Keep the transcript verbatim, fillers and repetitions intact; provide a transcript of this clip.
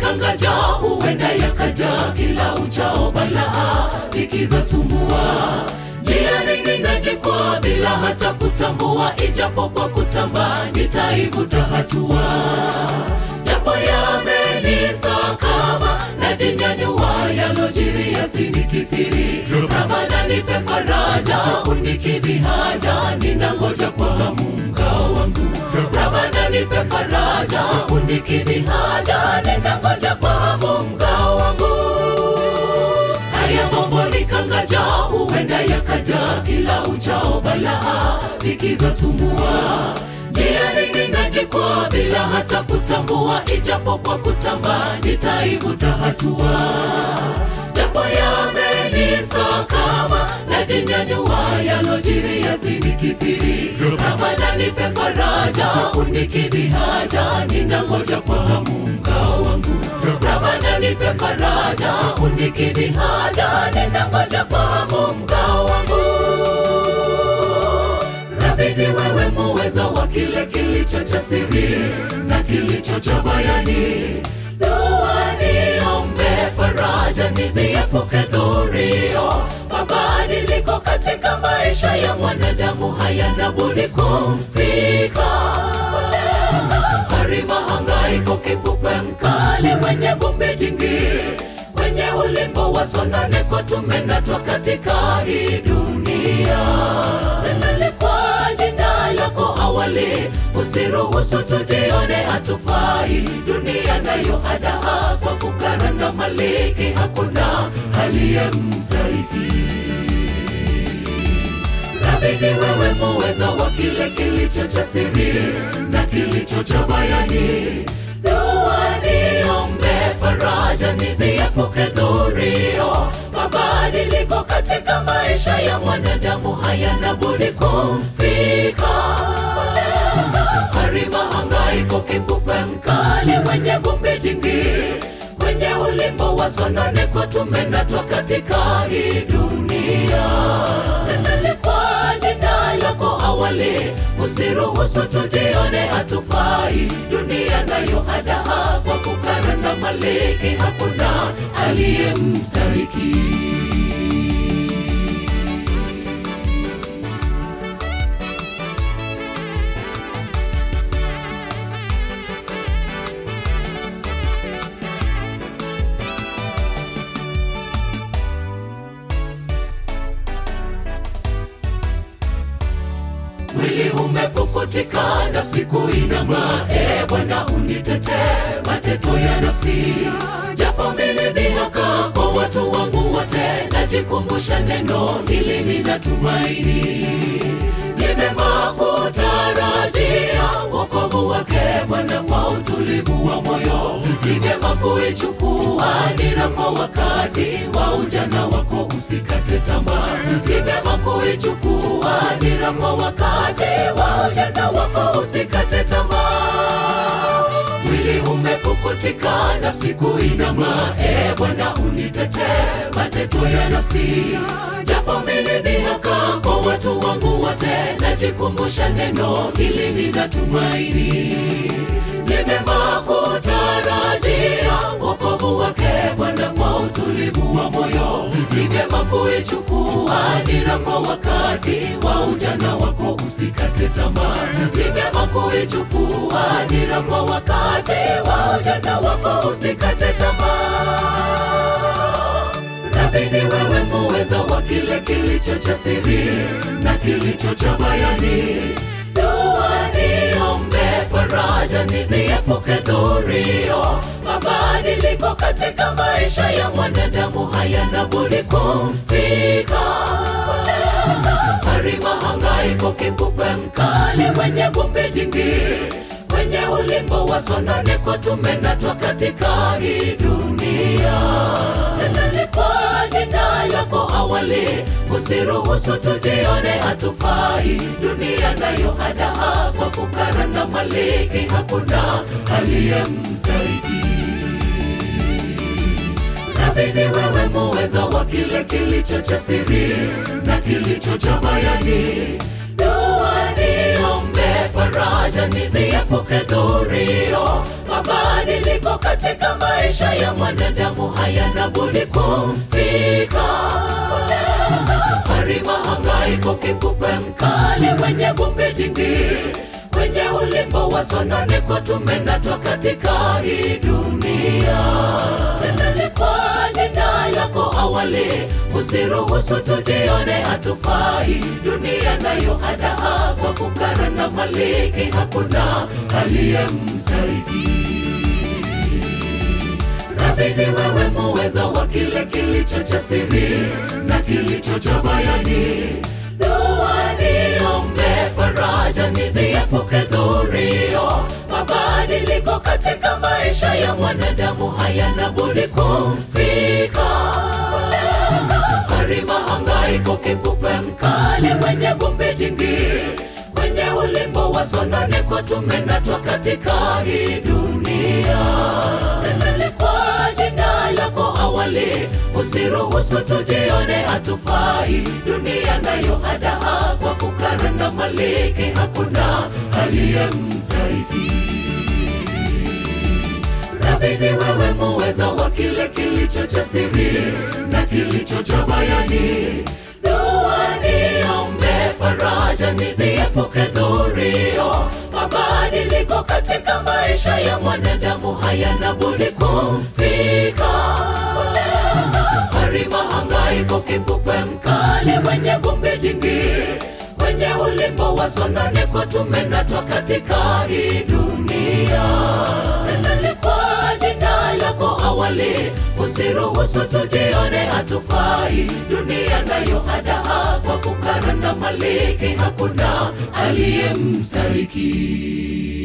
nikangaja, huenda yakaja kila uchao balaa likizasumbua. Njiani ninajikwaa bila hata kutambua, ijapo kwa kutamba nitaivuta hatua. Japo yamenisakama najinyanyua, yalojiri yasinikithiri. Baba nipe faraja, unikidhi haja, ninangoja kwa hamu mkao wangu. Baba nipe faraja, unikidhi haja, ninangoja kwa hamu mkao wangu. Haya mambo nikangaja, huenda yakaja kila uchao balaa likizasumbua. Njiani ninajikwaa bila hata kutambua, ijapo kwa kutamba nitaivuta hatua. Japo yamenisakama najinyanyua, yalojiri yasinikithiri. Baba nipe faraja, unikidhi haja, ninangoja kwa hamu mkao wangu. Baba nipe faraja, unikidhi haja, ninangoja kwa hamu mkao wangu. Rabbi wewe muweza wa kile kilicho cha siri na kilicho cha bayani. Dua niombe faraja, niziepuke dhurio. Mabadiliko katika maisha ya mwanadamu hayana budi kufika. Hari mahangaiko, kipupe mkali mwenye vumbi jingi, kwenye ulimbo wa sononeko tumenatwa katika hii dunia. Tena kwa jina lako awali, usiruhusu tujione hatufai. Dunia nayo hadaa kwa fukara na maliki, hakuna aliyemstahiki. Rabbi wewe muweza wa kile kilicho cha siri na kilicho cha bayani. Dua niombe faraja, niziepuke dhurio. Mabadiliko katika maisha ya mwanadamu hayana budi kufika. Hari mahangaiko, kipupe mkali mwenye vumbi jingi, kwenye ulimbo wa sononeko tumenatwa katika hii dunia. Tena kwa jina lako awali, usiruhusu tujione hatufai. Dunia nayo hadaa kwa fukara na maliki, hakuna aliyemstahiki. Mwili umepukutika, nafsi kuinama. E Bwana unitete mateto ya nafsi. Japo mimi dhihaka kwa watu wangu wote, najikumbusha neno hili ninatumaini. Ni vema kutarajia wokovu wake Bwana kwa utulivu wa moyo. Ni vema kuichukua nira kwa wakati wa ujana wako, usikate tamaa. Ni vema kuichukua nira kwa wakati wa ujana wako, usikate tamaa. Mwili umepukutika, nafsi kuinama. E Bwana unitete mateto ya nafsi. Japo mimi dhihaka kwa watu wangu wote, najikumbusha neno hili ninatumaini. Ni vema kutarajia wokovu wake Bwana kwa utulivu wa moyo. Ni vema kuichukua nira kwa wakati wa ujana wako, usikate tamaa. Ni vema kuichukua nira kwa wakati wa ujana wako, usikate tamaa. Rabbi wewe muweza wa kile kilicho cha siri na kilicho cha bayani. Dua niombe faraja, niziepuke dhurio. Mabadiliko katika maisha ya mwanadamu hayana budi kufika. Hari mahangaiko, kipupe mkali mwenye vumbi jingi, kwenye ulimbo wa sononeko tumenatwa katika hii dunia. Tena kwa jina lako awali, usiruhusu tujione hatufai. Dunia nayo hadaa kwa fukara na maliki, hakuna aliyemstahiki. Rabbi wewe muweza wa kile kilicho cha siri na kilicho cha bayani. Dua niombe faraja, niziepuke dhurio. Mabadiliko mabadiliko katika maisha ya mwanadamu hayana budi kufika. Hari mahangaiko, kipupe mkali wenye vumbi jingi, kwenye ulimbo wa sononeko tumenatwa katika hii dunia. Tena ni kwa jina lako awali, usiruhusu tujione hatufai. Dunia nayo hadaa kwa fukara na maliki, hakuna aliyemstahiki. Rabi ni wewe muweza wa kile kilicho cha siri na kilicho cha bayani. Dua niombe faraja, niziepuke dhurio. Mabadiliko katika maisha ya mwanadamu hayana budi kufika. Hari mahangaiko, kipupe mkali wenye vumbi jingi, kwenye ulimbo wa sononeko tumenatwa katika hii dunia. Tena ni kwa jina lako awali, usiruhusu tujione hatufai. Dunia nayo hadaa kwa fukara na maliki, hakuna aliyemstahiki. Rabi ni wewe muweza wa kile kilicho cha siri na kilicho cha bayani. Dua niombe faraja, niziepuke dhurio. Mabadiliko katika maisha ya mwanadamu hayana budi kufika. Hari mahangaiko, kipupe mkali wenye vumbi jingi, kwenye ulimbo wa sononeko tumenatwa katika hii dunia. Tena ni kwa jina lako awali, usiruhusu tujione hatufai. Dunia nayo hadaa kwa fukara na maliki, hakuna aliyemstahiki.